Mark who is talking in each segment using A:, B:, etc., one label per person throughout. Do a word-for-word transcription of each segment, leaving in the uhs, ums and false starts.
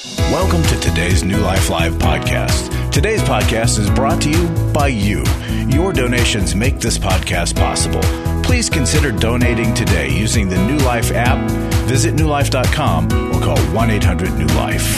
A: Welcome to today's New Life Live podcast. Today's podcast is brought to you by you. Your donations make this podcast possible. Please consider donating today using the New Life app, visit new life dot com, or call one eight hundred new life.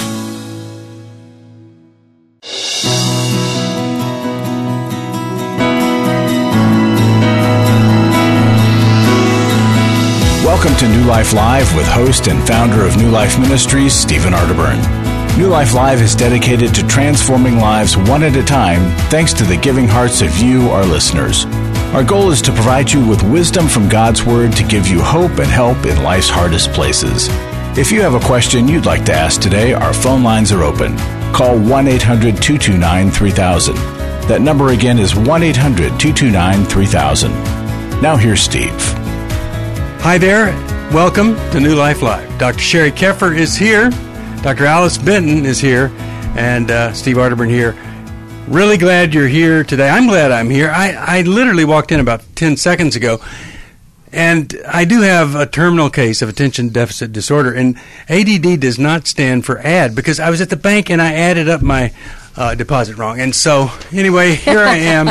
A: Welcome to New Life Live with host and founder of New Life Ministries, Stephen Arterburn. New Life Live is dedicated to transforming lives one at a time thanks to the giving hearts of you, our listeners. Our goal is to provide you with wisdom from God's Word to give you hope and help in life's hardest places. If you have a question you'd like to ask today, our phone lines are open. Call one eight hundred two two nine three thousand. That number again is one eight hundred two two nine three thousand. Now here's Steve.
B: Hi there. Welcome to New Life Live. Doctor Sherry Keffer is here. Doctor Alice Benton is here. And uh, Steve Arterburn here. Really glad you're here today. I'm glad I'm here. I, I literally walked in about ten seconds ago. And I do have a terminal case of attention deficit disorder. And A D D does not stand for add because I was at the bank and I added up my uh, deposit wrong. And so, anyway, here I am.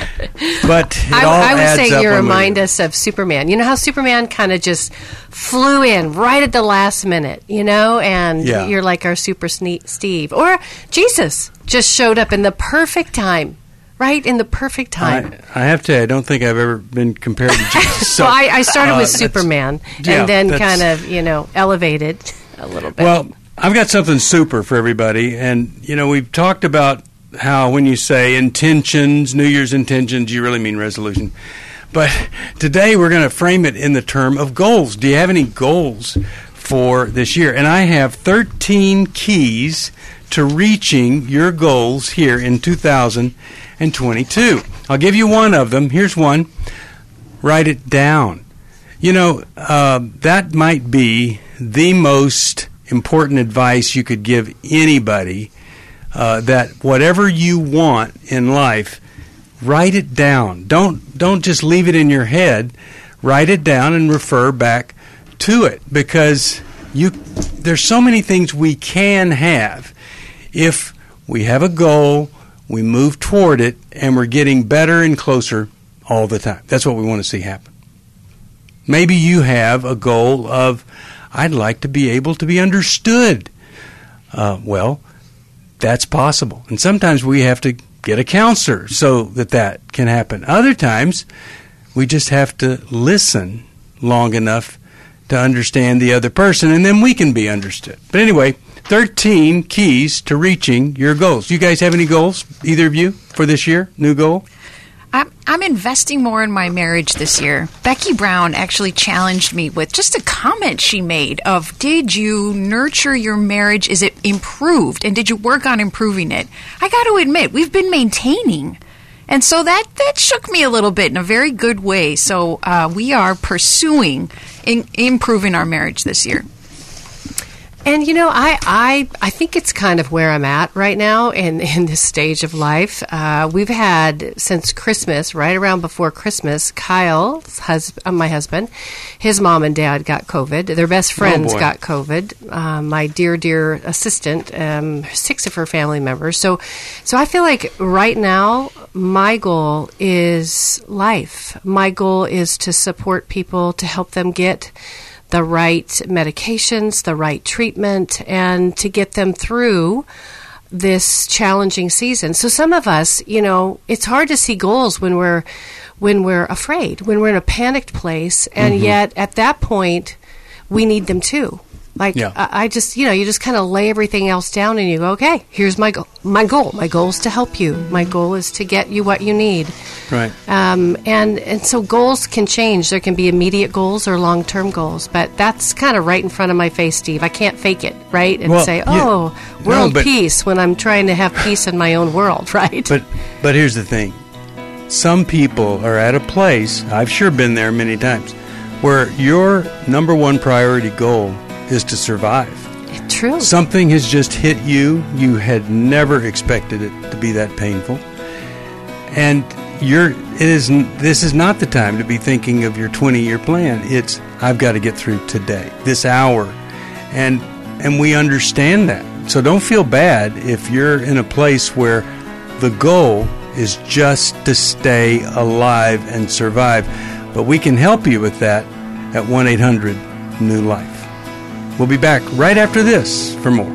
B: But it
C: I,
B: all
C: I would
B: adds
C: say
B: up
C: you
B: when
C: remind
B: we-
C: us of Superman. You know how Superman kind of just flew in right at the last minute, you know, and
B: Yeah.
C: you're like our Super Sne- Steve. Or Jesus just showed up in the perfect time, right? In the perfect time.
B: I, I have to say, I don't think I've ever been compared to Jesus. So,
C: well, I, I started
B: uh,
C: with
B: that's-
C: Superman
B: yeah,
C: and then
B: that's-
C: kind of, you know, elevated a little bit.
B: Well, I've got something super for everybody. And, you know, we've talked about how when you say intentions, New Year's intentions, you really mean resolution. But today we're going to frame it in the term of goals. Do you have any goals for this year? And I have thirteen keys to reaching your goals here in two thousand twenty-two. I'll give you one of them. Here's one. Write it down. You know, uh, that might be the most important advice you could give anybody, uh, that whatever you want in life, write it down. Don't don't just leave it in your head. Write it down and refer back to it, because you there's so many things we can have if we have a goal, we move toward it, and we're getting better and closer all the time. That's what we want to see happen. Maybe you have a goal of, I'd like to be able to be understood. Uh, well, that's possible. And sometimes we have to get a counselor so that that can happen. Other times, we just have to listen long enough to understand the other person, and then we can be understood. But anyway, thirteen keys to reaching your goals. You guys have any goals, either of you, for this year? New goal?
D: I'm, I'm investing more in my marriage this year. Becky Brown actually challenged me with just a comment she made of, did you nurture your marriage? Is it improved? And did you work on improving it? I got to admit, we've been maintaining. And so that, that shook me a little bit in a very good way. So uh, we are pursuing in, improving our marriage this year.
C: And, you know, I, I I think it's kind of where I'm at right now in, in this stage of life. Uh, we've had, since Christmas, right around before Christmas, Kyle's hus- uh, my husband, his mom and dad got COVID. Their best friends
B: boy.
C: got COVID. Uh, my dear, dear assistant, um, six of her family members. So, so I feel like right now my goal is life. My goal is to support people, to help them get the right medications, the right treatment, and to get them through this challenging season. So some of us, you know, it's hard to see goals when we're when we're afraid, when we're in a panicked place, and
B: Mm-hmm.
C: yet at that point we need them too. Like
B: Yeah.
C: I, I just, you know, you just kind of lay everything else down and you go, okay, here's my goal. My goal. My goal is to help you. My goal is to get you what you need.
B: Right.
C: Um, and, and so goals can change. There can be immediate goals or long-term goals, but that's kind of right in front of my face, Steve. I can't fake it, right? And
B: Well,
C: say,
B: yeah.
C: oh, world
B: No, but-
C: peace, when I'm trying to have peace in my own world, right?
B: But but here's the thing. Some people are at a place, I've sure been there many times, where your number one priority goal is to survive.
C: True.
B: Something has just hit you. You had never expected it to be that painful. And you're it is this is not the time to be thinking of your twenty-year plan. It's I've got to get through today, this hour. And and we understand that So don't feel bad if you're in a place where the goal is just to stay alive and survive. But we can help you with that at one eight hundred new life. We'll be back right after this for more.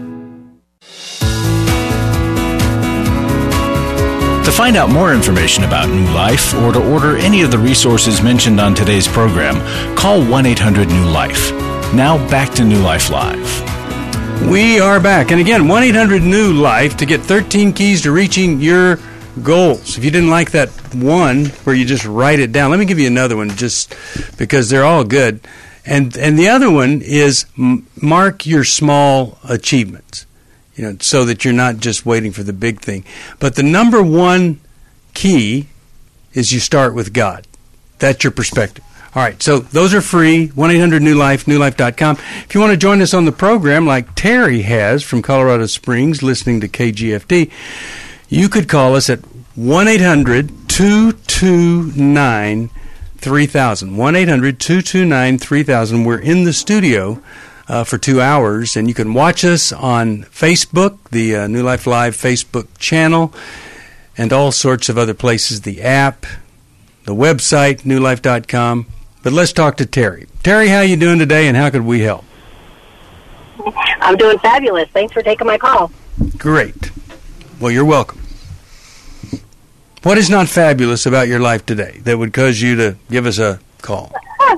A: To find out more information about New Life or to order any of the resources mentioned on today's program, call one eight hundred new life. Now back to New Life Live.
B: We are back. And again, one eight hundred new life to get thirteen keys to reaching your goals. If you didn't like that one where you just write it down, let me give you another one just because they're all good. And and the other one is m- mark your small achievements. You know, so that you're not just waiting for the big thing. But the number one key is you start with God. That's your perspective. All right, so those are free, one eight hundred new life, new life dot com. If you want to join us on the program like Terry has from Colorado Springs listening to K G F D, you could call us at one eight hundred two two nine three thousand. one eight hundred two two nine three thousand. We're in the studio Uh, for two hours, and you can watch us on Facebook, the uh, New Life Live Facebook channel, and all sorts of other places, the app, the website, new life dot com. But let's talk to Terry. Terry, how you doing today, and how could we help?
E: I'm doing fabulous. Thanks for taking my call.
B: Great. Well, you're welcome. What is not fabulous about your life today that would cause you to give us a call?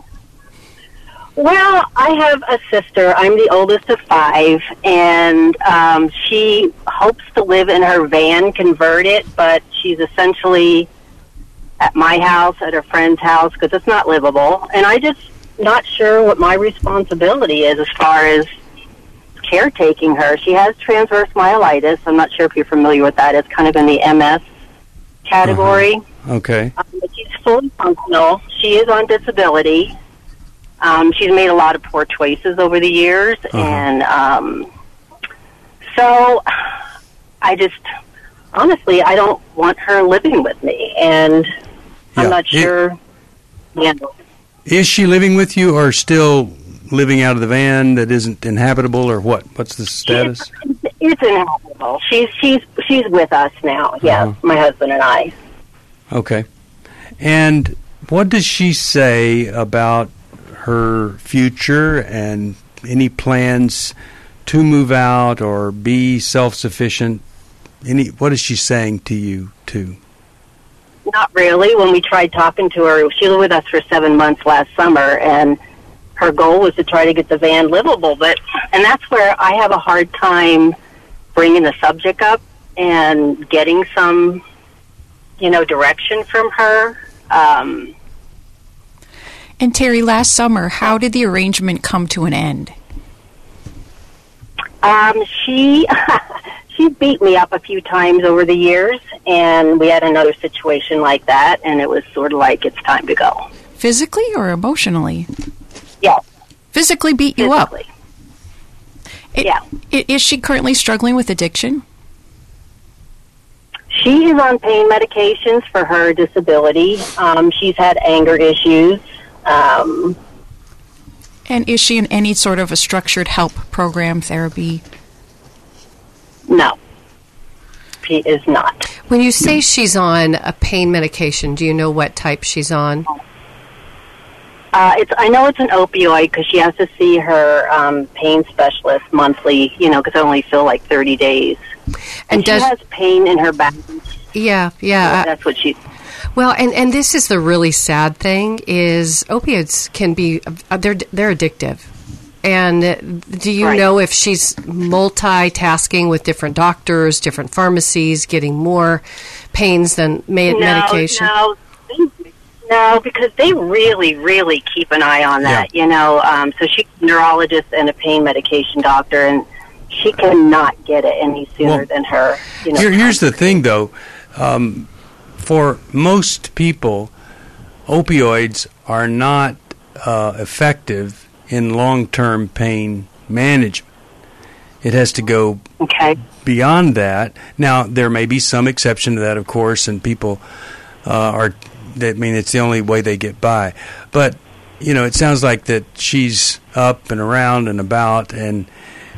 E: Well, I have a sister. I'm the oldest of five, and um, she hopes to live in her van, convert it, but she's essentially at my house, at her friend's house, because it's not livable. And I just not sure what my responsibility is as far as caretaking her. She has transverse myelitis. I'm not sure if you're familiar with that. It's kind of in the M S category.
B: Uh-huh. Okay.
E: Um, but she's fully functional. She is on disability. Um, she's made a lot of poor choices over the years, uh-huh. and um, so I just, honestly, I don't want her living with me, and I'm
B: yeah.
E: not sure. It, yeah.
B: Is she living with you, or still living out of the van that isn't inhabitable, or what? What's the status?
E: It's, it's inhabitable. She's she's she's with us now. Yes, uh-huh. My husband and I.
B: Okay, and what does she say about her future and any plans to move out or be self-sufficient? Any, what is she saying to you too?
E: Not really. When we tried talking to her, she was with us for seven months last summer, and her goal was to try to get the van livable. But and that's where I have a hard time bringing the subject up and getting some, you know, direction from her. Um,
D: And Terry, last summer, how did the arrangement come to an end?
E: Um, she she beat me up a few times over the years, and we had another situation like that, and it was sort of like it's time to go.
D: Physically or emotionally?
E: Yeah.
D: Physically beat you
E: Physically.
D: up? It,
E: yeah.
D: It, is she currently struggling with addiction?
E: She is on pain medications for her disability. Um, she's had anger issues. Um,
D: and is she in any sort of a structured help program, therapy?
E: No, she is not.
C: When you say she's on a pain medication, do you know what type she's on?
E: Uh, it's I know it's an opioid because she has to see her um, pain specialist monthly, you know, because I only feel like thirty days. And, and does, she has pain in her back.
C: Yeah, yeah.
E: That's what she...
C: Well, and, and this is the really sad thing, is opioids can be, uh, they're they're addictive. And do you
E: right.
C: know if she's multitasking with different doctors, different pharmacies, getting more pains than med-
E: no,
C: medication?
E: No, no, because they really, really keep an eye on that, yeah. you know. Um, so she's a neurologist and a pain medication doctor, and she cannot get it any sooner well, than her. You know,
B: here, here's the thing, though. Um, For most people, opioids are not uh, effective in long-term pain management. It has to go
E: okay.
B: beyond that. Now, there may be some exception to that, of course, and people uh, are, I mean, it's the only way they get by. But, you know, it sounds like that she's up and around and about, and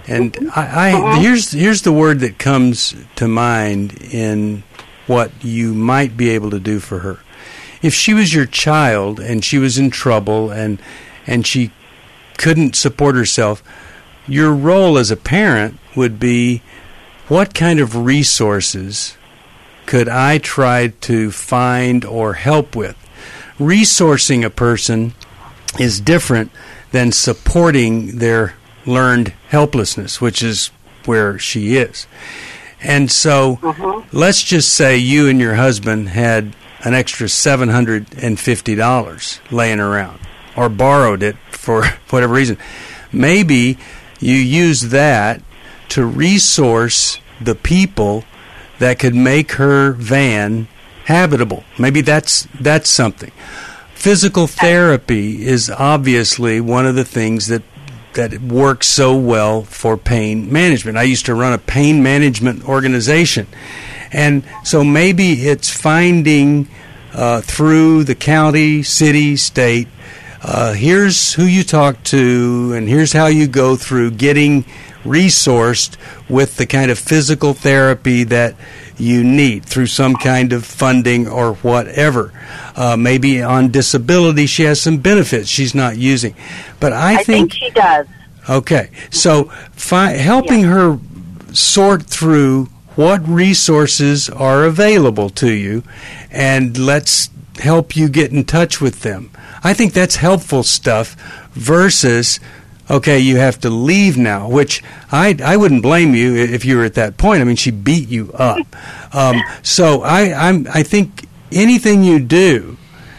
B: And I, I here's here's the word that comes to mind in what you might be able to do for her. If she was your child and she was in trouble and and she couldn't support herself, your role as a parent would be, what kind of resources could I try to find or help with? Resourcing a person is different than supporting their learned helplessness, which is where she is. And so uh-huh. let's just say you and your husband had an extra seven hundred fifty dollars laying around, or borrowed it for whatever reason. Maybe you use that to resource the people that could make her van habitable. Maybe that's that's something. Physical therapy is obviously one of the things that that works so well for pain management. I used to run a pain management organization. And so maybe it's finding uh, through the county, city, state, uh, here's who you talk to, and here's how you go through getting resourced with the kind of physical therapy that you need through some kind of funding or whatever. Uh, maybe on disability she has some benefits she's not using. But I,
E: I
B: think,
E: think she does.
B: Okay. So fi- helping yeah. her sort through what resources are available to you, and let's help you get in touch with them. I think that's helpful stuff versus, okay, you have to leave now, which I I wouldn't blame you if you were at that point. I mean, she beat you up. Um, so I I'm I think anything you do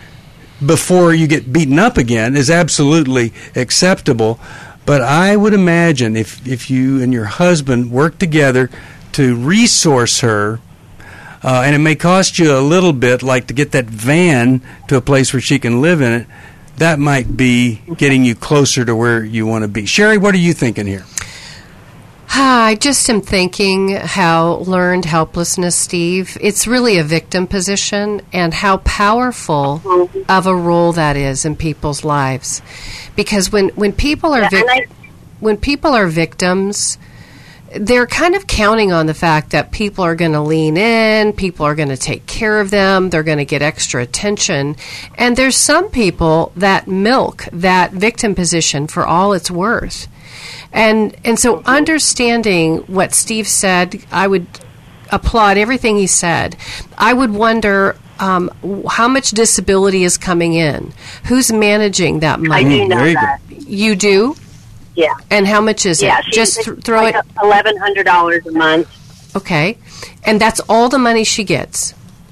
B: before you get beaten up again is absolutely acceptable. But I would imagine if if you and your husband work together to resource her, uh, and it may cost you a little bit, like to get that van to a place where she can live in it, that might be getting you closer to where you want to be. Sherry, what are you thinking here?
C: I just am thinking how learned helplessness, Steve, it's really a victim position, and how powerful of a role that is in people's lives. Because when, when people are
E: yeah,
C: vic-
E: I-
C: when people are victims, they're kind of counting on the fact that people are going to lean in, people are going to take care of them, they're going to get extra attention. And there's some people that milk that victim position for all it's worth. And and so understanding what Steve said, I would applaud everything he said. I would wonder um, how much disability is coming in. Who's managing that money?
E: I do know
B: There you
E: that.
B: go.
C: You do?
E: Yeah.
C: And how much is
E: Yeah,
C: it?
E: she,
C: Just th- throw
E: like
C: it.
E: eleven hundred dollars a month.
C: Okay. And that's all the money she gets.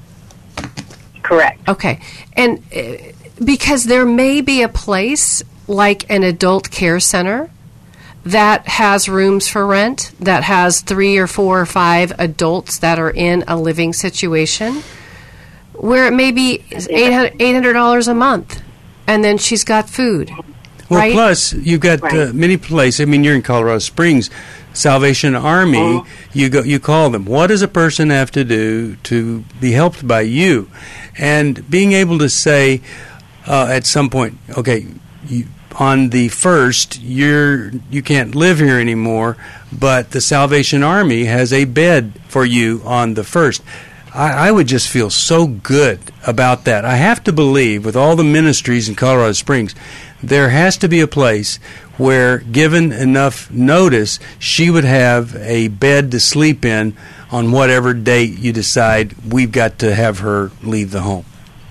E: Correct.
C: Okay. And uh, because there may be a place like an adult care center that has rooms for rent, that has three or four or five adults that are in a living situation, where it may be eight hundred dollars a month, and then she's got food.
B: Well,
C: right?
B: plus you've got
E: Right.
B: uh, many places. I mean, you're in Colorado Springs, Salvation Army.
E: Uh-huh.
B: You go, you call them. What does a person have to do to be helped by you? And being able to say uh, at some point, okay, you, on the first, you're you can't live here anymore, but the Salvation Army has a bed for you on the first. I, I would just feel so good about that. I have to believe, with all the ministries in Colorado Springs, there has to be a place where, given enough notice, she would have a bed to sleep in on whatever date you decide we've got to have her leave the home.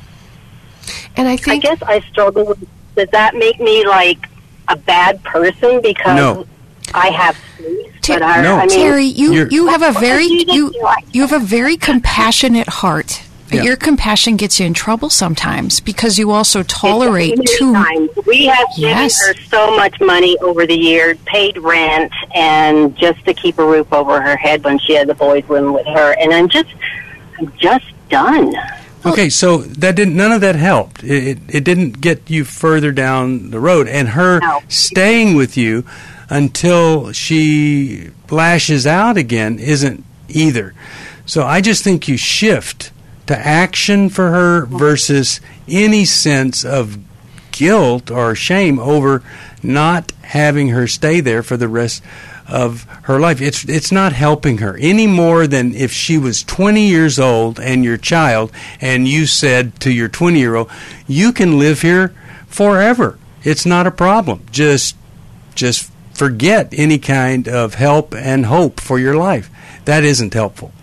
C: And I
E: I
C: think
E: guess I struggle with, does that make me like a bad person because
B: No.
E: I have space?
D: Ter-
E: but I,
B: No.
E: I mean,
D: Terry, you,
B: You're-
D: you have a
E: What
D: very
E: do you think
D: you
E: you like?
D: you have a very compassionate heart. But
B: Yeah.
D: your compassion gets you in trouble sometimes because you also tolerate
E: Many
D: too
E: times. We have
D: Yes.
E: given her so much money over the years, paid rent, and just to keep a roof over her head when she had the boys living with her. And I'm just, I'm just done.
B: Okay, so that didn't. None of that helped. It, it it didn't get you further down the road, and her
E: No.
B: staying with you until she lashes out again isn't either. So I just think you shift to action for her versus any sense of guilt or shame over not having her stay there for the rest of her life. It's it's not helping her any more than if she was twenty years old and your child, and you said to your twenty-year-old, you can live here forever. It's not a problem. Just just forget any kind of help and hope for your life. That isn't helpful.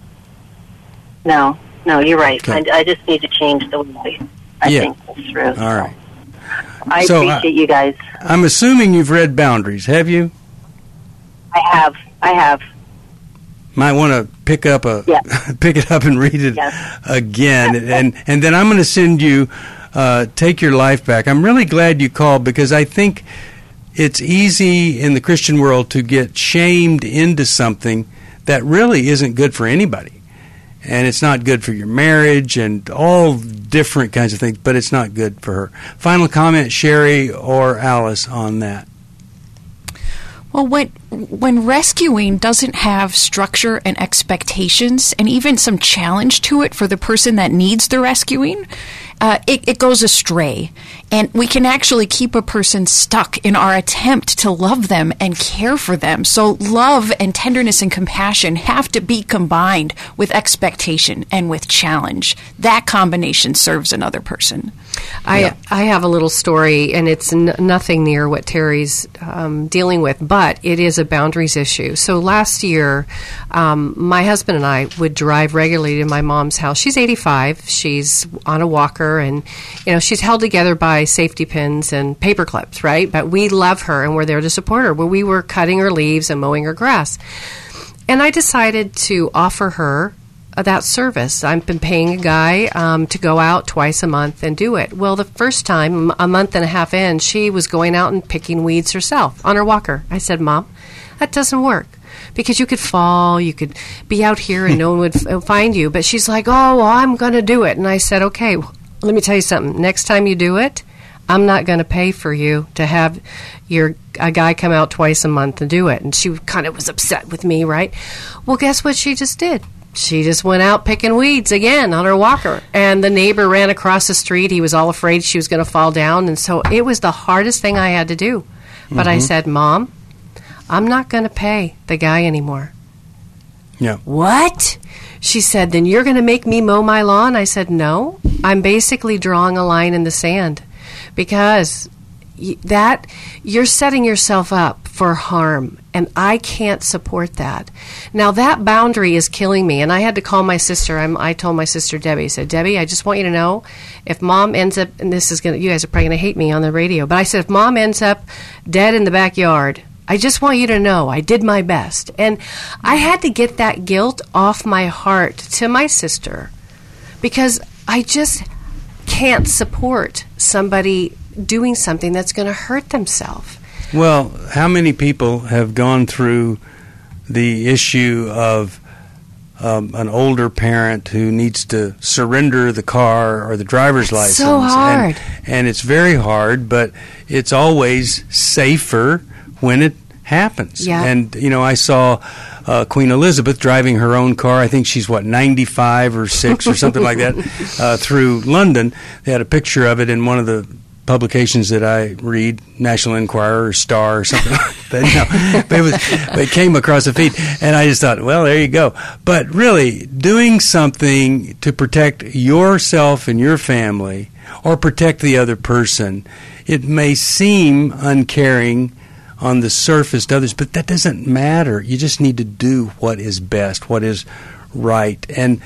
E: No, no, you're right.
B: Okay.
E: I, I just need to change the way I
B: Yeah.
E: think this through.
B: All right.
E: I
B: So,
E: appreciate you guys.
B: I'm assuming you've read Boundaries, have you?
E: I have. I have.
B: Might want to pick up a
E: Yeah.
B: pick it up and read it
E: Yes.
B: again, and and then I'm going to send you uh, Take Your Life Back. I'm really glad you called, because I think it's easy in the Christian world to get shamed into something that really isn't good for anybody, and it's not good for your marriage and all different kinds of things. But it's not good for her. Final comment, Sherry or Alice, on that?
D: Well, when when rescuing doesn't have structure and expectations and even some challenge to it for the person that needs the rescuing, uh, it, it goes astray. And we can actually keep a person stuck in our attempt to love them and care for them. So love and tenderness and compassion have to be combined with expectation and with challenge. That combination serves another person.
C: I
B: Yeah.
C: I have a little story, and it's n- nothing near what Terry's um, dealing with, but it is a boundaries issue. So last year, um, my husband and I would drive regularly to my mom's house. She's eighty-five. She's on a walker, and you know she's held together by safety pins and paper clips, right? But we love her, and we're there to support her. Well, we were cutting her leaves and mowing her grass, and I decided to offer her uh, that service. I've been paying a guy um, to go out twice a month and do it. Well, the first time, a month and a half in, she was going out and picking weeds herself on her walker. I said, Mom, that doesn't work, because you could fall, you could be out here and no one would f- find you. But she's like, oh, well, I'm going to do it. And I said, okay, well, let me tell you something. Next time you do it, I'm not going to pay for you to have your a guy come out twice a month and do it. And she kind of was upset with me, right? Well, guess what she just did? She just went out picking weeds again on her walker. And the neighbor ran across the street. He was all afraid she was going to fall down. And so it was the hardest thing I had to do. But
B: Mm-hmm.
C: I said, Mom, I'm not going to pay the guy anymore.
B: Yeah.
C: What? She said, then you're going to make me mow my lawn? I said, no. I'm basically drawing a line in the sand, because y- that you're setting yourself up for harm, and I can't support that. Now, that boundary is killing me, and I had to call my sister. I'm, I told my sister, Debbie, I said, Debbie, I just want you to know, if Mom ends up, and this is going to, you guys are probably going to hate me on the radio, but I said, if Mom ends up dead in the backyard, I just want you to know I did my best. And I had to get that guilt off my heart to my sister, because I just can't support somebody doing something that's going to hurt themselves.
B: Well, how many people have gone through the issue of um, an older parent who needs to surrender the car or the driver's license?
C: so hard.
B: And, and it's very hard, but it's always safer when it happens.
C: Yeah.
B: And, you know, I saw uh, Queen Elizabeth driving her own car. I think she's, what, ninety-five or six or something like that, uh, through London. They had a picture of it in one of the publications that I read, National Enquirer or Star or something like that. No, but it, was, but it came across the feed, and I just thought, well, there you go. But really, doing something to protect yourself and your family, or protect the other person, it may seem uncaring on the surface to others, but that doesn't matter. You just need to do what is best, what is right. And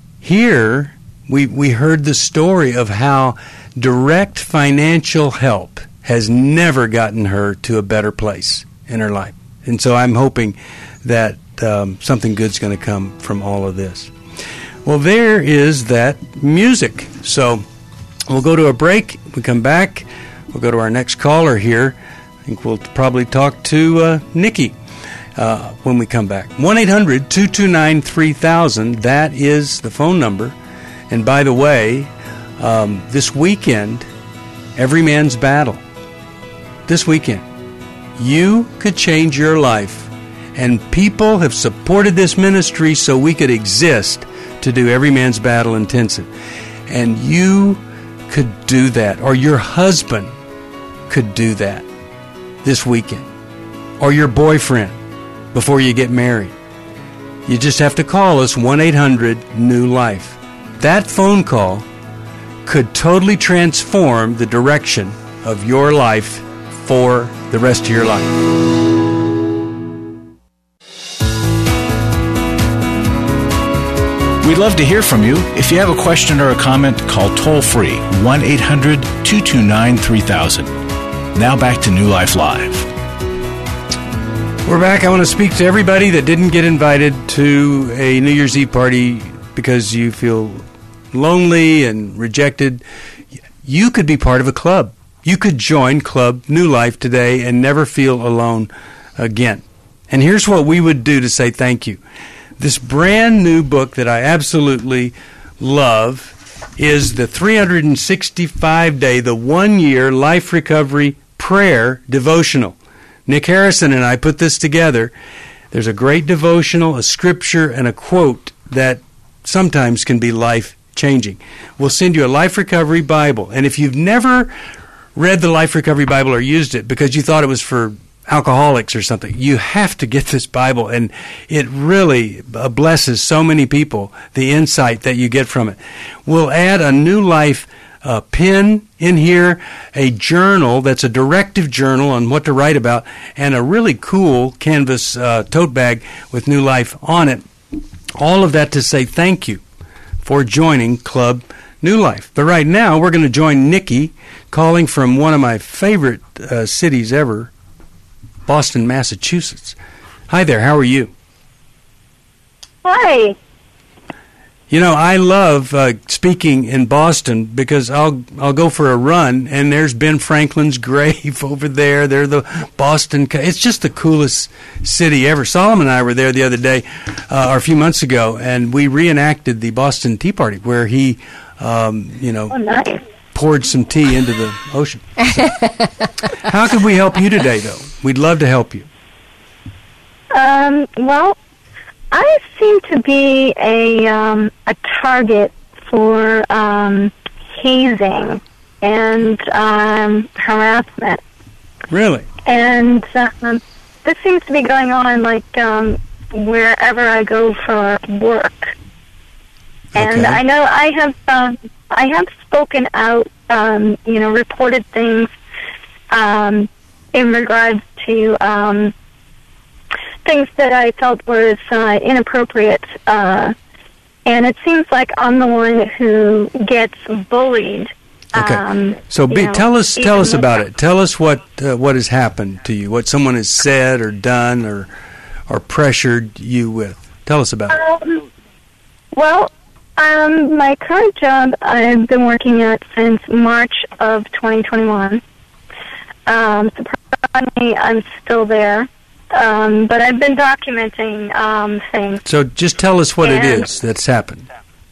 B: here we we heard the story of how direct financial help has never gotten her to a better place in her life. And so I'm hoping that um, something good's going to come from all of this. Well, there is that music. So we'll go to a break. We come back. We'll go to our next caller here. I think we'll probably talk to uh, Nikki uh, when we come back. one eight hundred two two nine three thousand. That is the phone number. And by the way, um, this weekend, Every Man's Battle. This weekend, you could change your life. And people have supported this ministry so we could exist to do Every Man's Battle Intensive. And you could do that, or your husband could do that this weekend, or your boyfriend, before you get married. You just have to call us, one eight hundred new life. That phone call could totally transform the direction of your life for the rest of your life.
A: We'd love to hear from you. If you have a question or a comment, call toll-free one eight hundred two two nine three thousand. Now back to New Life Live.
B: We're back. I want to speak to everybody that didn't get invited to a New Year's Eve party because you feel lonely and rejected. You could be part of a club. You could join Club New Life today and never feel alone again. And here's what we would do to say thank you. This brand new book that I absolutely love is the three hundred sixty-five day, the one-year Life Recovery Prayer Devotional. Nick Harrison and I put this together. There's a great devotional, a scripture, and a quote that sometimes can be life-changing. We'll send you a Life Recovery Bible. And if you've never read the Life Recovery Bible or used it because you thought it was for alcoholics or something, you have to get this Bible. And it really blesses so many people, the insight that you get from it. We'll add a New Life a pen in here, a journal that's a directive journal on what to write about, and a really cool canvas uh, tote bag with New Life on it. All of that to say thank you for joining Club New Life. But right now, we're going to join Nikki, calling from one of my favorite uh, cities ever, Boston, Massachusetts. Hi there, how are you?
E: Hi.
B: You know, I love uh, speaking in Boston because I'll I'll go for a run and there's Ben Franklin's grave over there. They're the Boston. It's just the coolest city ever. Solomon and I were there the other day, uh, or a few months ago, and we reenacted the Boston Tea Party where he, um, you know,
E: oh, nice.
B: poured some tea into the ocean. So, how can we help you today, though? We'd love to help you.
F: Um. Well. I seem to be a um, a target for um, hazing and um, harassment.
B: Really?
F: And um, this seems to be going on like um, wherever I go for work. And
B: okay.
F: I know I have um, I have spoken out, um, you know, reported things um, in regards to. Um, things that I felt was uh, inappropriate, uh, and it seems like I'm the one who gets bullied.
B: Okay,
F: um,
B: so be,
F: know,
B: tell us tell us about
F: that.
B: it. Tell us what uh, what has happened to you, what someone has said or done or or pressured you with. Tell us about it.
F: Um, well, um, my current job I've been working at since March of twenty twenty-one. Um, surprisingly, I'm still there. Um, but I've been documenting um, things.
B: So just tell us what
F: and,
B: it is that's happened.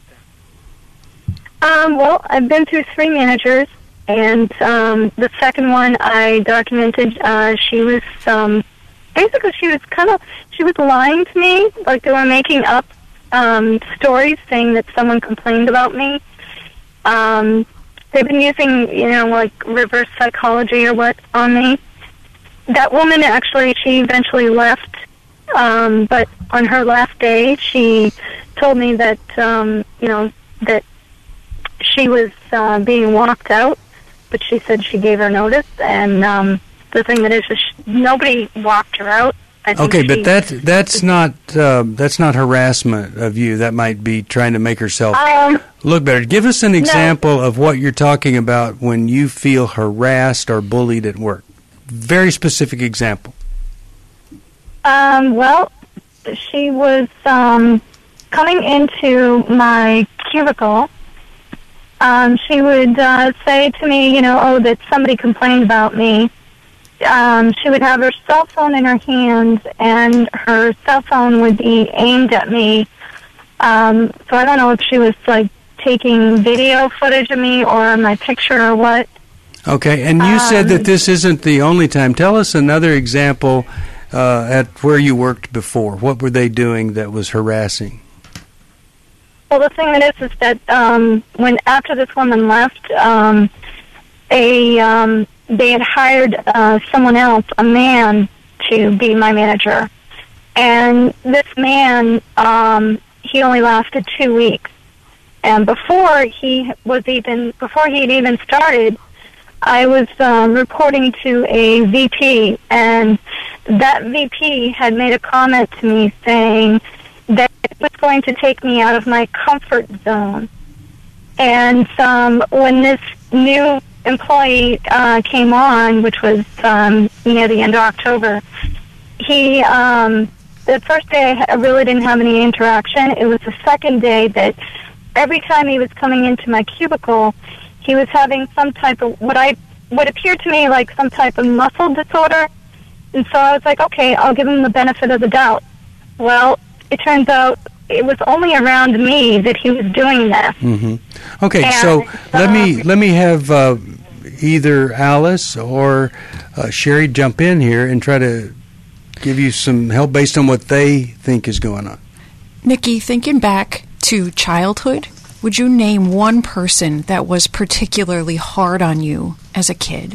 F: Um, well, I've been through three managers, and um, the second one I documented, uh, she was, um, basically she was kind of, she was lying to me, like they were making up um, stories saying that someone complained about me. Um, they've been using, you know, like reverse psychology or what on me. That woman actually, she eventually left, um, but on her last day, she told me that, um, you know, that she was uh, being walked out, but she said she gave her notice, and um, the thing that is, is she, nobody walked her out. I think
B: Okay,
F: she,
B: but that that's not uh, that's not harassment of you. That might be trying to make herself
F: um,
B: look better. Give us an example no. of what you're talking about when you feel harassed or bullied at work. Very specific example.
F: Um, well, she was um, coming into my cubicle. Um, she would uh, say to me, you know, oh, that somebody complained about me. Um, she would have her cell phone in her hand, and her cell phone would be aimed at me. Um, so I don't know if she was, like, taking video footage of me or my picture or what.
B: Okay, and you um, said that this isn't the only time. Tell us another example uh, at where you worked before. What were they doing that was harassing?
F: Well, the thing that is, is that um, when after this woman left, um, a um, they had hired uh, someone else, a man, to be my manager. And this man, um, he only lasted two weeks. And before he was even, before he had even started, I was um, reporting to a V P, and that V P had made a comment to me saying that it was going to take me out of my comfort zone. And um, when this new employee uh, came on, which was um, near the end of October, he, um, the first day I really didn't have any interaction. It was the second day that every time he was coming into my cubicle, he was having some type of, what I, what appeared to me like some type of muscle disorder. And so I was like, okay, I'll give him the benefit of the doubt. Well, it turns out it was only around me that he was doing this.
B: Mm-hmm. Okay,
F: and,
B: so
F: uh,
B: let me let me have uh, either Alice or uh, Sherry jump in here and try to give you some help based on what they think is going on.
D: Nikki, thinking back to childhood, would you name one person that was particularly hard on you as a kid?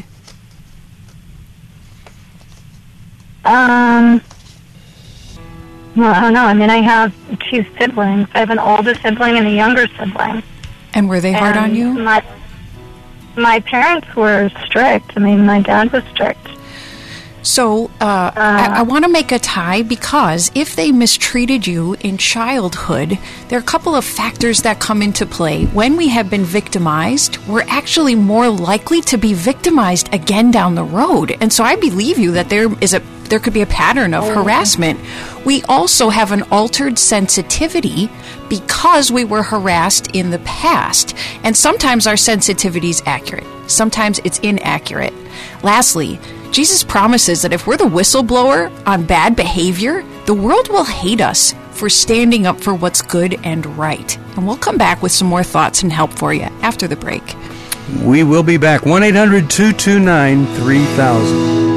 F: Um, well, I don't know. I mean, I have two siblings. I have an older sibling and a younger sibling.
D: And were they hard
F: And
D: on you?
F: My, my parents were strict. I mean, my dad was strict.
D: So uh, I, I want to make a tie, because if they mistreated you in childhood, there are a couple of factors that come into play. When we have been victimized, we're actually more likely to be victimized again down the road. And so I believe you that there is a there could be a pattern of harassment. We also have an altered sensitivity because we were harassed in the past. And sometimes our sensitivity is accurate. Sometimes it's inaccurate. Lastly, Jesus promises that if we're the whistleblower on bad behavior, the world will hate us for standing up for what's good and right. And we'll come back with some more thoughts and help for you after the break.
B: We will be back. one eight hundred two two nine three thousand.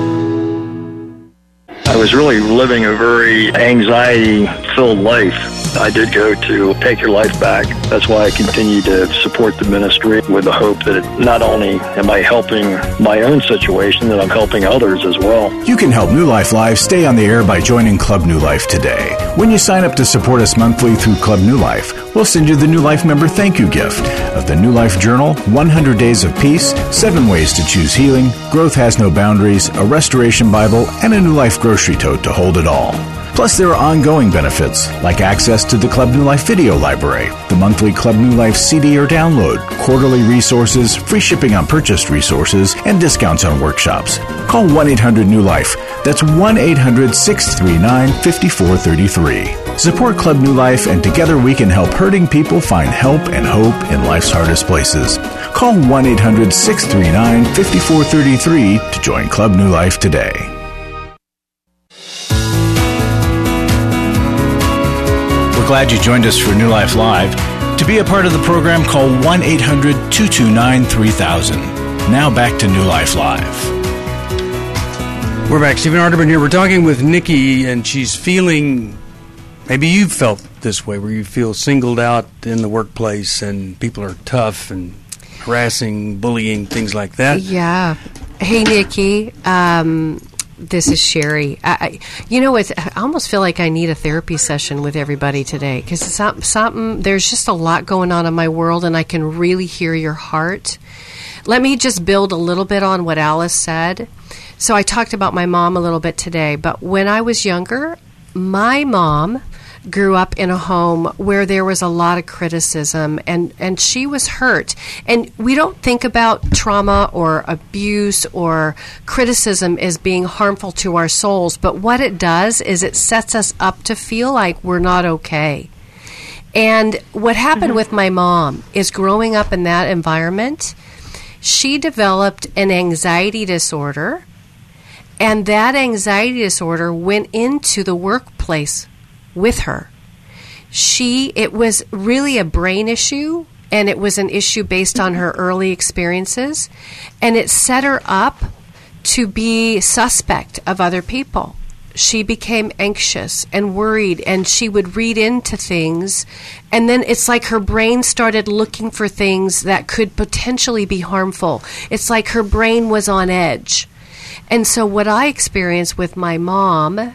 G: I was really living a very anxiety-filled life. I did go to Take Your Life Back. That's why I continue to support the ministry with the hope that it, not only am I helping my own situation, that I'm helping others as well.
A: You can help New Life Live stay on the air by joining Club New Life today. When you sign up to support us monthly through Club New Life, we'll send you the New Life member thank you gift of the New Life Journal, one hundred Days of Peace, seven Ways to Choose Healing, Growth Has No Boundaries, a Restoration Bible, and a New Life grocery tote to hold it all. Plus, there are ongoing benefits, like access to the Club New Life video library, the monthly Club New Life C D or download, quarterly resources, free shipping on purchased resources, and discounts on workshops. Call one eight hundred new life. That's one eight hundred six three nine five four three three. Support Club New Life, and together we can help hurting people find help and hope in life's hardest places. Call one eight hundred six three nine five four three three to join Club New Life today. Glad you joined us for New Life Live. To be a part of the program, call one eight hundred two two nine three thousand. Now back to New Life Live.
B: We're back. Stephen Arterburn here. We're talking with Nikki, and she's feeling, maybe you've felt this way, where you feel singled out in the workplace and people are tough and harassing, bullying, things like that.
C: Yeah. Hey, Nikki. Um... This is Sherry. I, I, you know, it's, I almost feel like I need a therapy session with everybody today, because it's not, something. There's just a lot going on in my world, and I can really hear your heart. Let me just build a little bit on what Alice said. So I talked about my mom a little bit today, but when I was younger, my mom grew up in a home where there was a lot of criticism, and, and she was hurt. And we don't think about trauma or abuse or criticism as being harmful to our souls, but what it does is it sets us up to feel like we're not okay. And what happened mm-hmm. with my mom is, growing up in that environment, she developed an anxiety disorder, and that anxiety disorder went into the workplace with her. She, it was really a brain issue, and it was an issue based on her early experiences, and it set her up to be suspect of other people. She became anxious and worried, and she would read into things, and then it's like her brain started looking for things that could potentially be harmful. It's like her brain was on edge. And so what I experienced with my mom,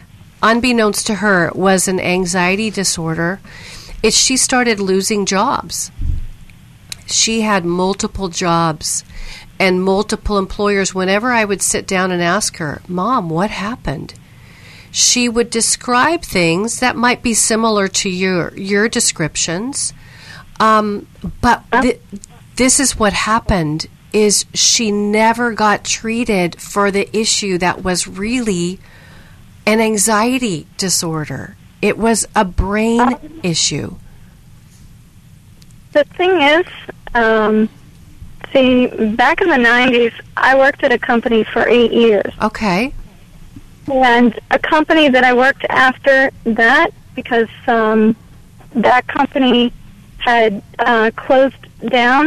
C: unbeknownst to her, was an anxiety disorder, is she started losing jobs. She had multiple jobs and multiple employers. Whenever I would sit down and ask her, Mom, what happened? She would describe things that might be similar to your your descriptions. Um, but th- this is what happened, is she never got treated for the issue that was really an anxiety disorder. It was a brain uh, issue.
F: The thing is, um, see, back in the nineties, I worked at a company for eight years.
C: Okay.
F: And a company that I worked after that, because um, that company had uh, closed down,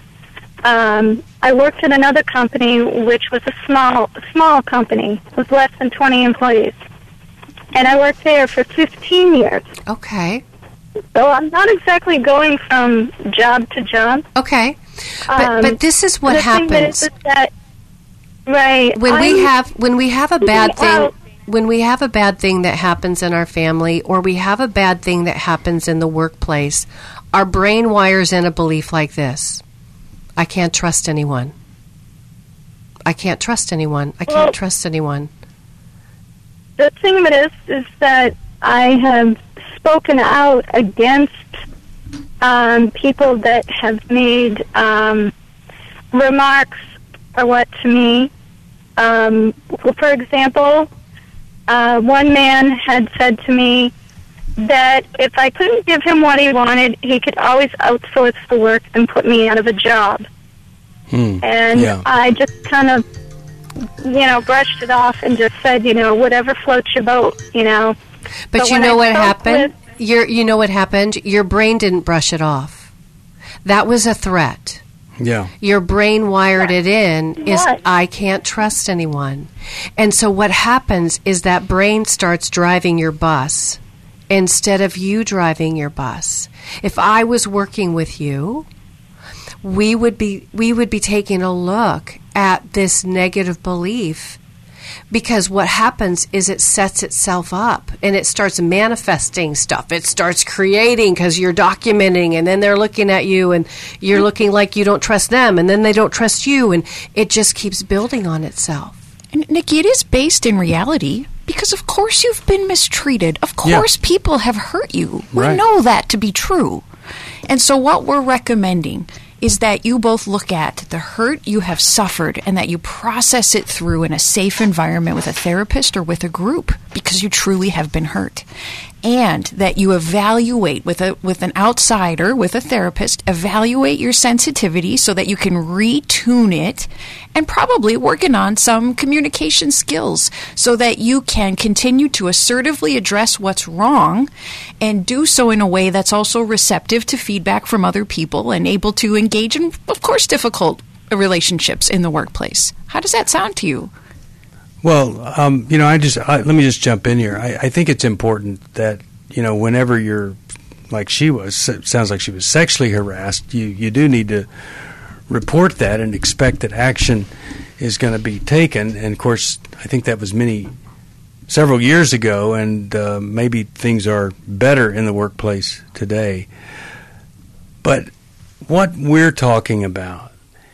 F: um, I worked at another company which was a small small company with less than twenty employees. And I worked there for fifteen years.
C: Okay.
F: So I'm not exactly going from job to job.
C: Okay. But,
F: um,
C: but this is what
F: the
C: happens.
F: Thing is, is that, right.
C: When
F: I'm,
C: we have when we have a bad thing
F: out.
C: when we have a bad thing that happens in our family, or we have a bad thing that happens in the workplace, our brain wires in a belief like this: I can't trust anyone. I can't trust anyone. I can't
F: well,
C: trust anyone.
F: The thing of it is, is that I have spoken out against um, people that have made um, remarks or what to me. Um, for example, uh, one man had said to me that if I couldn't give him what he wanted, he could always outsource the work and put me out of a job.
B: Hmm.
F: And
B: yeah.
F: I just kind of, you know, brushed it off and just said, you know, whatever floats your boat, you know.
C: But, but you know what happened? Your, you know what happened? Your brain didn't brush it off. That was a threat.
B: Yeah.
C: Your brain wired it in is,
F: What?
C: I can't trust anyone. And so what happens is that brain starts driving your bus instead of you driving your bus. If I was working with you, we would be we would be taking a look at this negative belief, because what happens is it sets itself up and it starts manifesting stuff. It starts creating, because you're documenting, and then they're looking at you and you're looking like you don't trust them, and then they don't trust you, and it just keeps building on itself.
D: And Nikki, it is based in reality, because of course you've been mistreated. Of course
B: yeah.
D: people have hurt you.
B: Right.
D: We know that to be true. And so what we're recommending is that you both look at the hurt you have suffered and that you process it through in a safe environment with a therapist or with a group, because you truly have been hurt. And that you evaluate with a with an outsider, with a therapist, evaluate your sensitivity so that you can retune it, and probably working on some communication skills so that you can continue to assertively address what's wrong and do so in a way that's also receptive to feedback from other people and able to engage in, of course, difficult relationships in the workplace. How does that sound to you?
B: Well, um, you know, I just I, let me just jump in here. I, I think it's important that, you know, whenever you're like she was, it sounds like she was sexually harassed, you, you do need to report that and expect that action is going to be taken. And, of course, I think that was many, several years ago, and uh, maybe things are better in the workplace today. But what we're talking about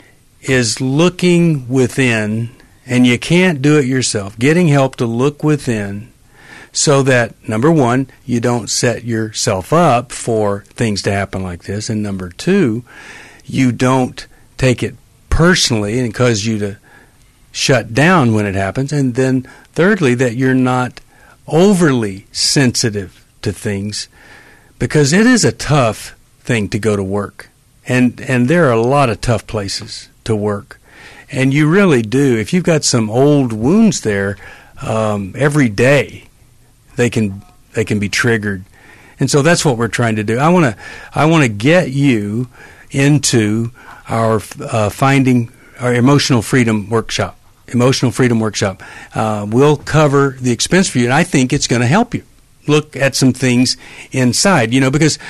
B: is looking within. And you can't do it yourself. Getting help to look within so that, number one, you don't set yourself up for things to happen like this. And number two, you don't take it personally and cause you to shut down when it happens. And then thirdly, that you're not overly sensitive to things, because it is a tough thing to go to work. And, and there are a lot of tough places to work. And you really do. If you've got some old wounds there, um, every day they can they can be triggered, and so that's what we're trying to do. I want to I want to get you into our uh, finding our emotional freedom workshop. Emotional freedom workshop. Uh, we'll cover the expense for you, and I think it's going to help you look at some things inside. You know, because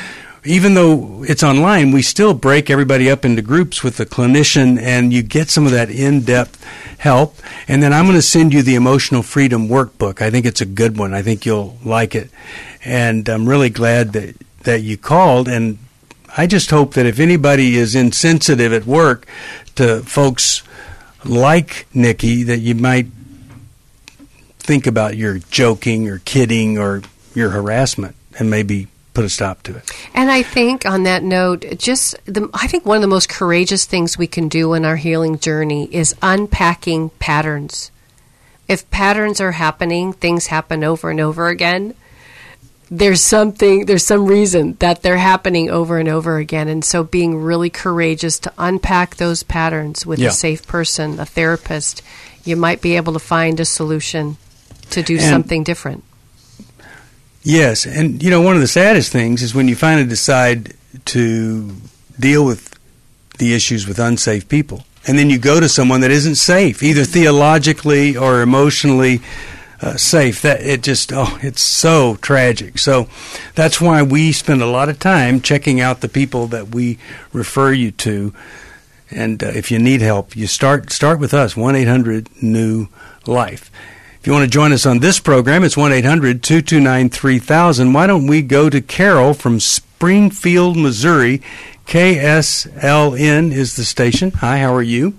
B: even though it's online, we still break everybody up into groups with the clinician, and you get some of that in-depth help. And then I'm going to send you the Emotional Freedom Workbook. I think it's a good one. I think you'll like it. And I'm really glad that, that you called. And I just hope that if anybody is insensitive at work to folks like Nikki, that you might think about your joking or kidding or your harassment and maybe put a stop to it.
C: And I think on that note, just the, I think one of the most courageous things we can do in our healing journey is unpacking patterns. If patterns are happening, things happen over and over again. There's something, there's some reason that they're happening over and over again. And so being really courageous to unpack those patterns with
B: yeah.
C: a safe person, a therapist, you might be able to find a solution to do
B: and
C: something different.
B: Yes, and you know, one of the saddest things is when you finally decide to deal with the issues with unsafe people, and then you go to someone that isn't safe, either theologically or emotionally uh, safe. That it just, oh, it's so tragic. So that's why we spend a lot of time checking out the people that we refer you to. And uh, if you need help, you start start with us, one eight hundred new life. If you want to join us on this program, it's one eight hundred two two nine three thousand. Why don't we go to Carol from Springfield, Missouri? K S L N is the station. Hi, how are you?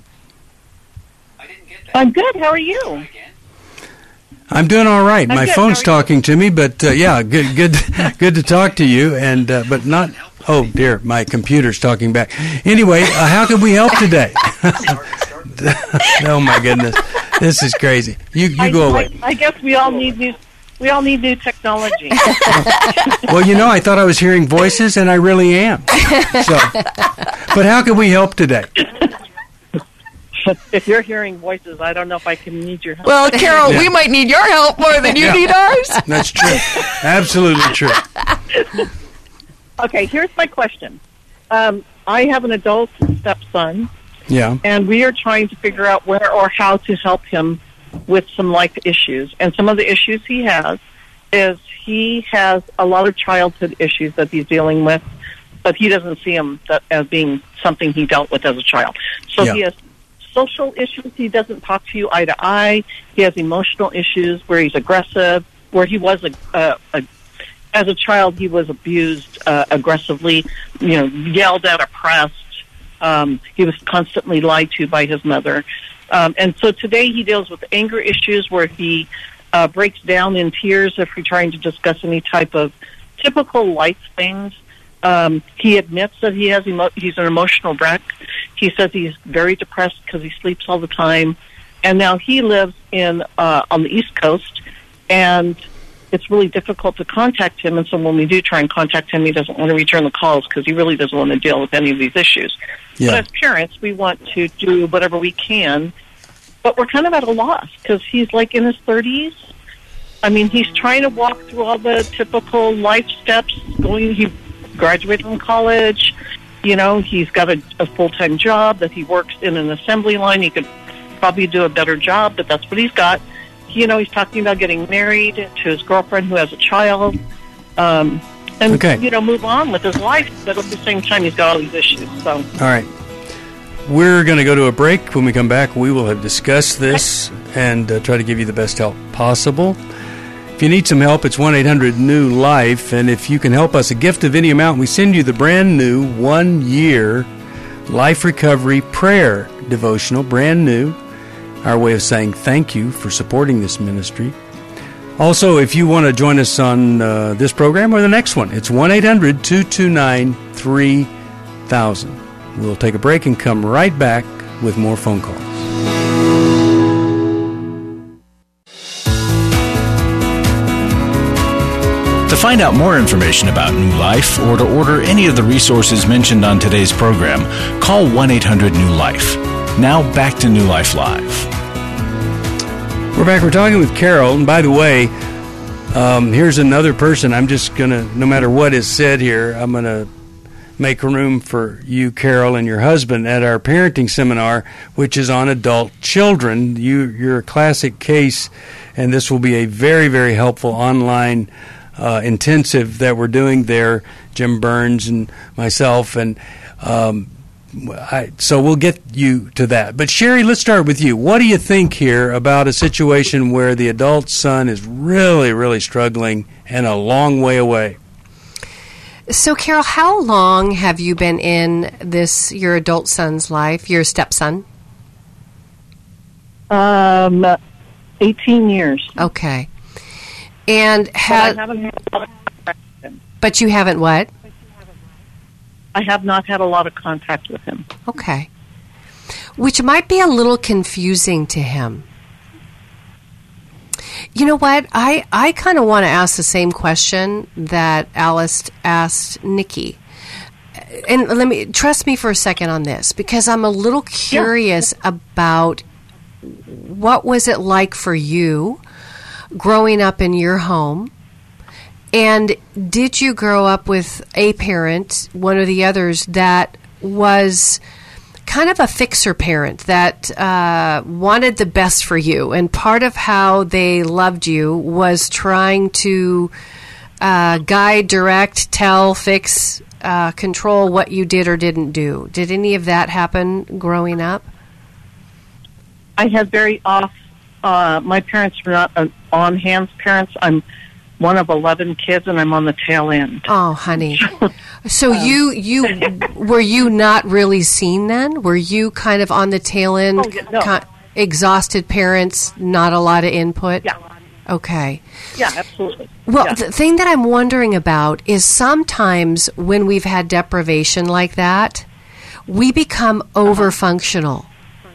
H: I'm good. How are you?
B: I'm doing all right.
H: I'm
B: My
H: good.
B: phone's
H: How are you?
B: talking to me, but uh, yeah, good, good, good to talk to you. And uh, but not. Oh dear, my computer's talking back. Anyway, uh, how can we help today? Oh my goodness, this is crazy. You you
H: I,
B: go away.
H: I, I guess we all need new. We all need new technology.
B: Well, you know, I thought I was hearing voices, and I really am. So, but how can we help today?
H: If you're hearing voices, I don't know if I can need your help.
D: Well, Carol,
B: Yeah.
D: we might need your help more than you
B: Yeah.
D: need ours.
B: That's true. Absolutely true.
H: Okay, here's my question. Um, I have an adult stepson,
B: Yeah.
H: and we are trying to figure out where or how to help him with some life issues. And some of the issues he has is he has a lot of childhood issues that he's dealing with, but he doesn't see them that, as being something he dealt with as a child. So
B: Yeah.
H: he has social issues. He doesn't talk to you eye to eye. He has emotional issues where he's aggressive, where he was a, a, a as a child, he was abused uh, aggressively, you know, yelled at, oppressed. Um, he was constantly lied to by his mother. Um, and so today he deals with anger issues where he uh, breaks down in tears if you're trying to discuss any type of typical life things. Um, he admits that he has emo- he's an emotional wreck. He says he's very depressed because he sleeps all the time. And now he lives in uh, on the East Coast, and it's really difficult to contact him. And so when we do try and contact him, he doesn't want to return the calls because he really doesn't want to deal with any of these issues.
B: Yeah.
H: But as parents, we want to do whatever we can, but we're kind of at a loss because he's like in his thirties. I mean, he's trying to walk through all the typical life steps. Going, he graduated from college. You know, he's got a, a full-time job that he works in an assembly line. He could probably do a better job, but that's what he's got. You know, he's talking about getting married to his girlfriend who has a child, um, and,
B: Okay.
H: you know, move on with his life. But at the same time, he's got all these issues. So,
B: All right. We're going to go to a break. When we come back, we will have discussed this and uh, try to give you the best help possible. If you need some help, it's one eight hundred new life. And if you can help us, a gift of any amount, we send you the brand new one-year Life Recovery Prayer Devotional, brand new. Our way of saying thank you for supporting this ministry. Also, if you want to join us on uh, this program or the next one, it's one eight hundred two two nine three thousand. We'll take a break and come right back with more phone calls.
A: To find out more information about New Life or to order any of the resources mentioned on today's program, call one eight hundred new life. Now back to New Life Live.
B: We're back. We're talking with Carol. And by the way, um, here's another person. I'm just going to, no matter what is said here, I'm going to make room for you, Carol, and your husband at our parenting seminar, which is on adult children. You, you're a classic case, and this will be a very, very helpful online uh, intensive that we're doing there, Jim Burns and myself, and um, I, so we'll get you to that. But Sherry, let's start with you. What do you think here about a situation where the adult son is really, really struggling and a long way away?
C: So, Carol, how long have you been in this, your adult son's life, your stepson?
H: Um, eighteen years.
C: Okay. And ha-
H: but I haven't had a lot of contact with him.
C: But you haven't what?
H: I have not had a lot of contact with him.
C: Okay. Which might be a little confusing to him. You know what? I, I kind of want to ask the same question that Alice asked Nikki. And let me trust me for a second on this, because I'm a little curious yeah. about what was it like for you growing up in your home, and did you grow up with a parent, one or the others, that was kind of a fixer parent that uh, wanted the best for you, and part of how they loved you was trying to uh, guide, direct, tell, fix, uh, control what you did or didn't do? Did any of that happen growing up?
H: I had very off. Uh, my parents were not uh, on-hands parents. I'm one of eleven kids, and I'm on the tail end.
C: Oh, honey. So um, you you were you not really seen then? Were you kind of on the tail end,
H: oh, yeah, no.
C: con- exhausted parents, not a lot of input?
H: Yeah.
C: Okay.
H: Yeah, absolutely.
C: Well,
H: yeah.
C: the thing that I'm wondering about is sometimes when we've had deprivation like that, we become over-functional.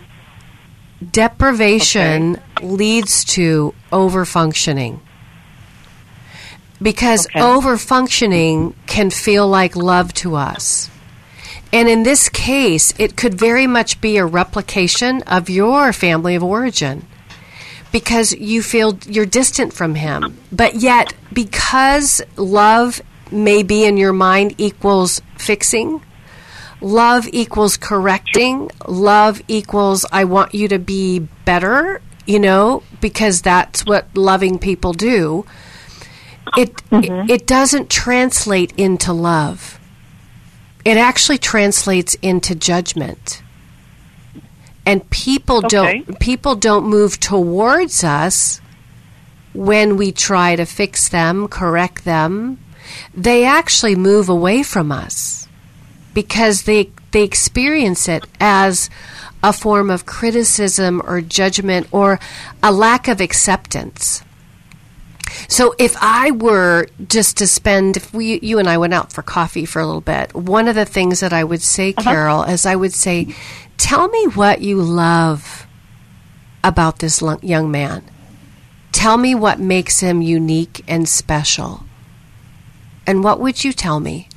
C: Deprivation okay. leads to over-functioning. Because okay. over-functioning can feel like love to us. And in this case, it could very much be a replication of your family of origin. Because you feel you're distant from him. But yet, because love may be in your mind equals fixing, love equals correcting, love equals I want you to be better, you know, because that's what loving people do. It, mm-hmm. it it doesn't translate into love. It actually translates into judgment. And people okay. don't people don't move towards us when we try to fix them, correct them. They actually move away from us because they they experience it as a form of criticism or judgment or a lack of acceptance. So if I were just to spend, if we, you and I went out for coffee for a little bit, one of the things that I would say, uh-huh. Carol, is I would say, tell me what you love about this young man. Tell me what makes him unique and special. And what would you tell me?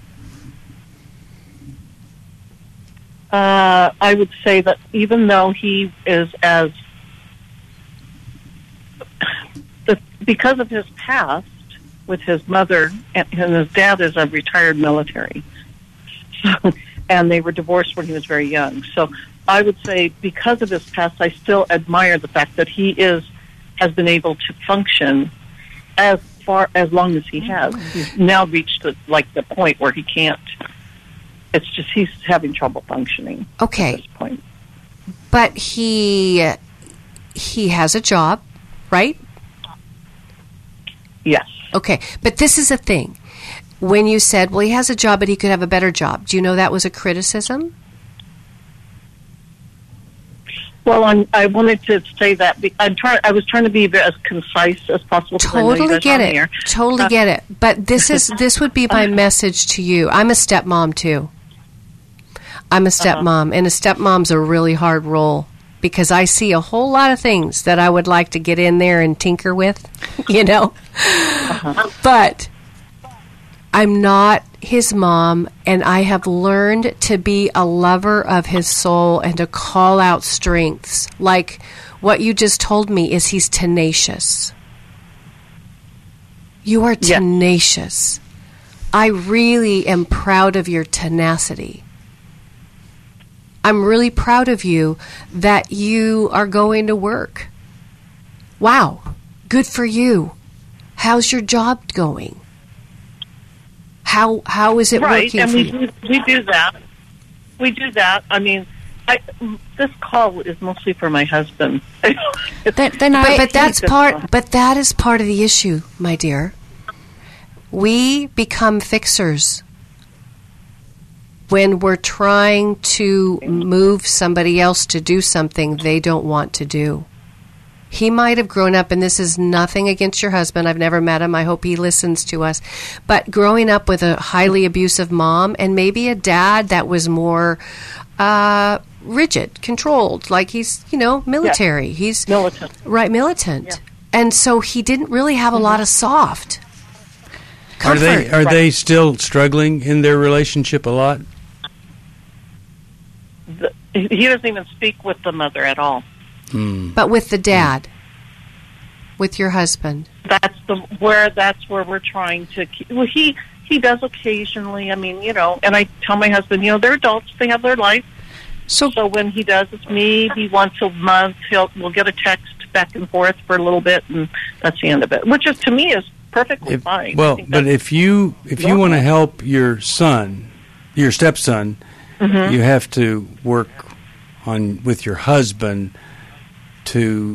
H: Uh, I would say that even though he is as The, because of his past with his mother, and his dad is a retired military, so, and they were divorced when he was very young. So I would say because of his past, I still admire the fact that he is has been able to function as far as long as he has. He's now reached the, like the point where he can't. It's just he's having trouble functioning.
C: Okay.
H: At this point.
C: But he he has a job, right?
H: Yes.
C: Okay, but this is a thing. When you said, well, he has a job, but he could have a better job, do you know that was a criticism?
H: Well, I'm, I wanted to say that. Be, I'm trying. I was trying to be as concise as possible.
C: Totally get it. Totally
H: uh,
C: get it. But this is this would be my message to you. I'm a stepmom too. I'm a stepmom, uh-huh. and a stepmom's a really hard role. Because I see a whole lot of things that I would like to get in there and tinker with, you know. Uh-huh. But I'm not his mom, and I have learned to be a lover of his soul and to call out strengths. Like what you just told me is he's tenacious. You are tenacious. Yes. I really am proud of your tenacity. I'm really proud of you that you are going to work. Wow, good for you. How's your job going? How how is it
H: right,
C: working
H: and
C: for
H: we
C: you?
H: do, we do that. We do that. I mean, I, this call is mostly for my husband.
D: Then, then I,
C: But, but that's
H: this
C: part.
H: one.
C: But that is part of the issue, my dear. We become fixers when we're trying to move somebody else to do something they don't want to do. He might have grown up, and this is nothing against your husband. I've never met him. I hope he listens to us. But growing up with a highly abusive mom and maybe a dad that was more uh, rigid, controlled, like he's, you know, military.
H: Yeah.
C: He's
H: Militant.
C: Right, militant.
H: Yeah.
C: And so he didn't really have a
H: Mm-hmm.
C: lot of soft
B: Are
C: comfort.
B: they are
H: Right.
B: they still struggling in their relationship a lot?
H: The, he doesn't even speak with the mother at all.
C: But with the dad, with your husband.
H: That's the where that's where we're trying to keep. Well, he he does occasionally. I mean, you know, and I tell my husband, you know, they're adults; they have their life.
D: so
H: So when he does, it's maybe once a month. He'll we'll get a text back and forth for a little bit, and that's the end of it. Which is to me is perfectly
B: If,
H: fine. I
B: well,
H: think
B: but
H: that's-
B: if you if you
H: normal.
B: want to help your son, your stepson,
H: Mhm.
B: you have to work on with your husband to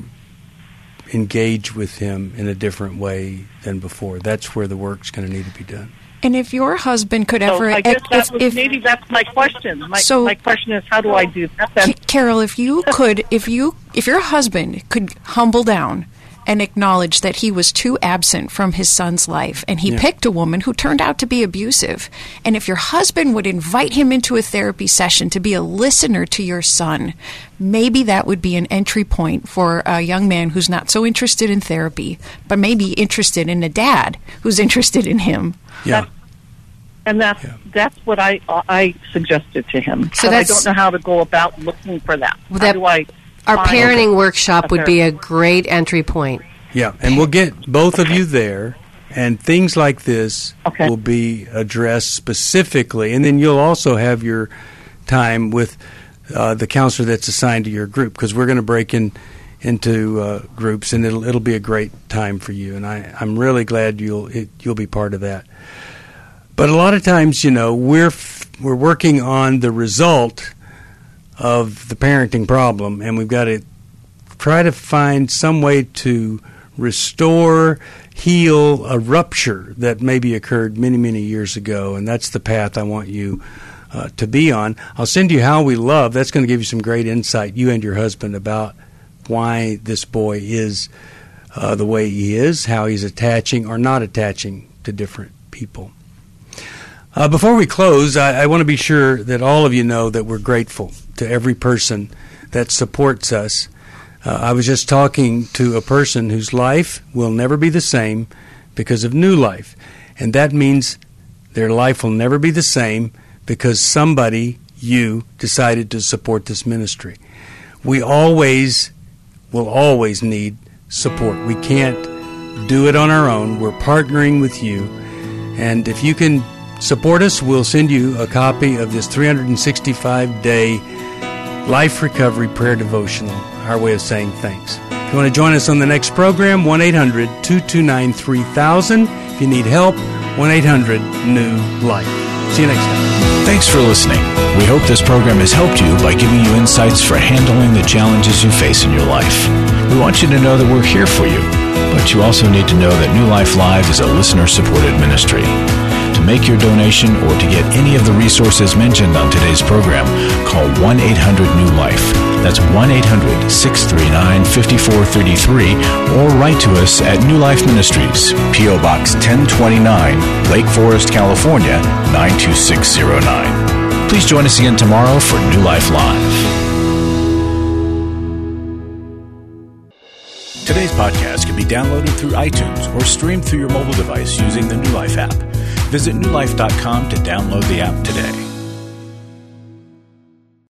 B: engage with him in a different way than before. That's where the work's going to need to be done.
D: and if your husband could
H: So
D: ever,
H: I guess
D: if,
H: that was,
D: if,
H: maybe that's my question. My,
D: So-
H: my question is, how do I do that? Then?
D: Ca- Carol, if you could, if you, if your husband could humble down and acknowledge that he was too absent from his son's life, and he
B: Yeah.
D: picked a woman who turned out to be abusive, and if your husband would invite him into a therapy session to be a listener to your son, maybe that would be an entry point for a young man who's not so interested in therapy, but maybe interested in a dad who's interested in him.
B: Yeah.
H: And that's
B: Yeah.
H: that's what I I suggested to him.
C: So
H: but I
C: that's-
H: don't know how to go about looking for that.
C: Well,
H: how
C: that-
H: do I?
C: Our
H: find-
C: parenting workshop
H: a
C: would be a
H: therapist?
C: great entry point.
B: Yeah, and we'll get both of you there, and things like this
H: Okay.
B: will be addressed specifically, and then you'll also have your time with uh, the counselor that's assigned to your group, because we're going to break in into uh, groups, and it'll it'll be a great time for you, and I, I'm really glad you'll it, you'll be part of that. But a lot of times, you know, we're f- we're working on the result of the parenting problem, and we've got to try to find some way to restore, heal a rupture that maybe occurred many, many years ago, and that's the path I want you uh, to be on. I'll send you How We Love. That's going to give you some great insight, you and your husband, about why this boy is uh, the way he is, how he's attaching or not attaching to different people. Uh, before we close, I, I want to be sure that all of you know that we're grateful to every person that supports us. Uh, I was just talking to a person whose life will never be the same because of New Life. And that means their life will never be the same because somebody, you, decided to support this ministry. We always will always need support. We can't do it on our own. We're partnering with you. And if you can support us, we'll send you a copy of this three hundred sixty-five day Life Recovery Prayer Devotional, our way of saying thanks. If you want to join us on the next program, one eight hundred two two nine three thousand. If you need help, one eight hundred new life. See you next time.
A: Thanks for listening. We hope this program has helped you by giving you insights for handling the challenges you face in your life. We want you to know that we're here for you, but you also need to know that New Life Live is a listener-supported ministry. To make your donation or to get any of the resources mentioned on today's program, call one eight hundred new life. That's one eight hundred six three nine five four three three, or write to us at New Life Ministries, P O Box ten twenty-nine, Lake Forest, California, nine two six zero nine. Please join us again tomorrow for New Life Live. Today's podcast can be downloaded through iTunes or streamed through your mobile device using the New Life app. Visit new life dot com to download the app today.